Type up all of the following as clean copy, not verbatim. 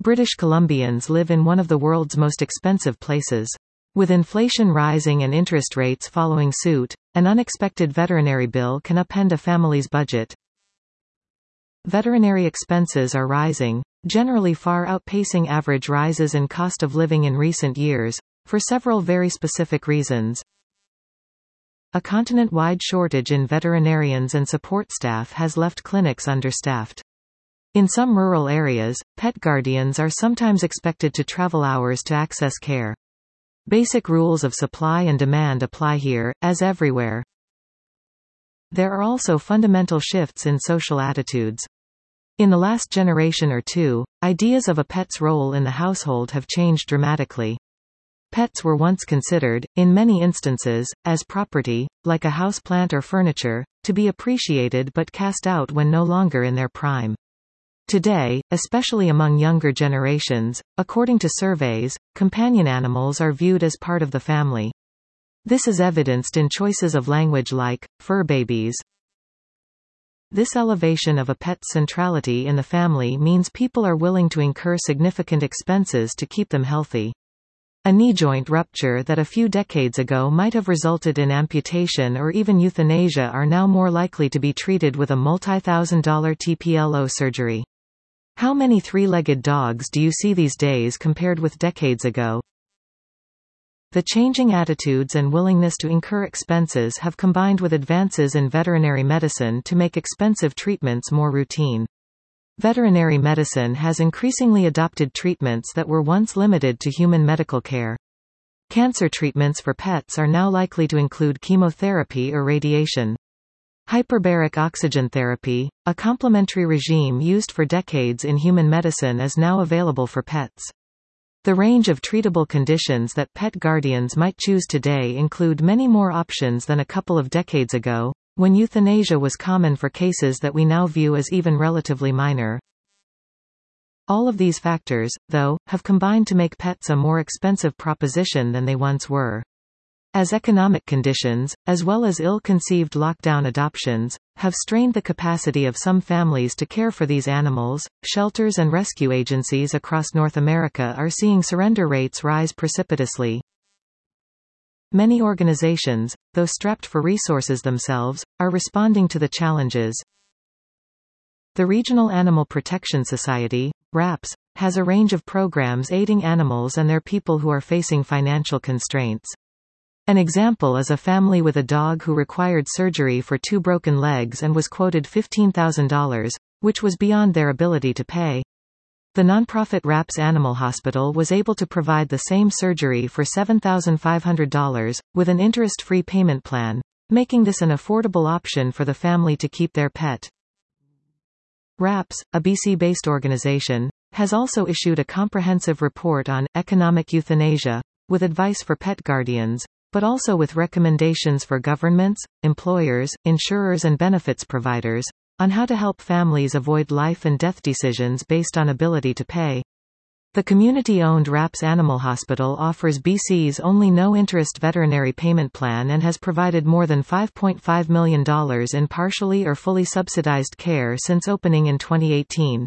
British Columbians live in one of the world's most expensive places. With inflation rising and interest rates following suit, an unexpected veterinary bill can upend a family's budget. Veterinary expenses are rising, generally far outpacing average rises in cost of living in recent years, for several very specific reasons. A continent-wide shortage in veterinarians and support staff has left clinics understaffed. In some rural areas, pet guardians are sometimes expected to travel hours to access care. Basic rules of supply and demand apply here, as everywhere. There are also fundamental shifts in social attitudes. In the last generation or two, ideas of a pet's role in the household have changed dramatically. Pets were once considered, in many instances, as property, like a houseplant or furniture, to be appreciated but cast out when no longer in their prime. Today, especially among younger generations, according to surveys, companion animals are viewed as part of the family. This is evidenced in choices of language like, fur babies. This elevation of a pet's centrality in the family means people are willing to incur significant expenses to keep them healthy. A knee joint rupture that a few decades ago might have resulted in amputation or even euthanasia are now more likely to be treated with a multi-thousand-dollar TPLO surgery. How many three-legged dogs do you see these days compared with decades ago? The changing attitudes and willingness to incur expenses have combined with advances in veterinary medicine to make expensive treatments more routine. Veterinary medicine has increasingly adopted treatments that were once limited to human medical care. Cancer treatments for pets are now likely to include chemotherapy or radiation. Hyperbaric oxygen therapy, a complementary regime used for decades in human medicine, is now available for pets. The range of treatable conditions that pet guardians might choose today include many more options than a couple of decades ago, when euthanasia was common for cases that we now view as even relatively minor. All of these factors, though, have combined to make pets a more expensive proposition than they once were. As economic conditions, as well as ill-conceived lockdown adoptions, have strained the capacity of some families to care for these animals, shelters and rescue agencies across North America are seeing surrender rates rise precipitously. Many organizations, though strapped for resources themselves, are responding to the challenges. The Regional Animal Protection Society, RAPS, has a range of programs aiding animals and their people who are facing financial constraints. An example is a family with a dog who required surgery for 2 broken legs and was quoted $15,000, which was beyond their ability to pay. The nonprofit RAPS Animal Hospital was able to provide the same surgery for $7,500, with an interest-free payment plan, making this an affordable option for the family to keep their pet. RAPS, a BC-based organization, has also issued a comprehensive report on economic euthanasia, with advice for pet guardians, but also with recommendations for governments, employers, insurers and benefits providers, on how to help families avoid life and death decisions based on ability to pay. The community-owned RAPS Animal Hospital offers BC's only no-interest veterinary payment plan and has provided more than $5.5 million in partially or fully subsidized care since opening in 2018.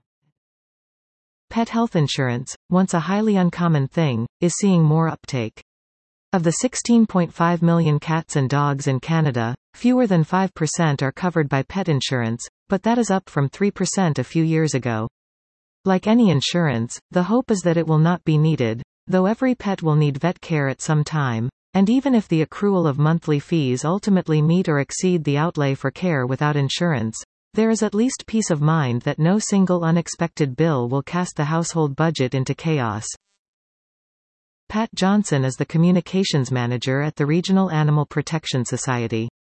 Pet health insurance, once a highly uncommon thing, is seeing more uptake. Of the 16.5 million cats and dogs in Canada, fewer than 5% are covered by pet insurance, but that is up from 3% a few years ago. Like any insurance, the hope is that it will not be needed, though every pet will need vet care at some time, and even if the accrual of monthly fees ultimately meet or exceed the outlay for care without insurance, there is at least peace of mind that no single unexpected bill will cast the household budget into chaos. Pat Johnson is the communications manager at the Regional Animal Protection Society.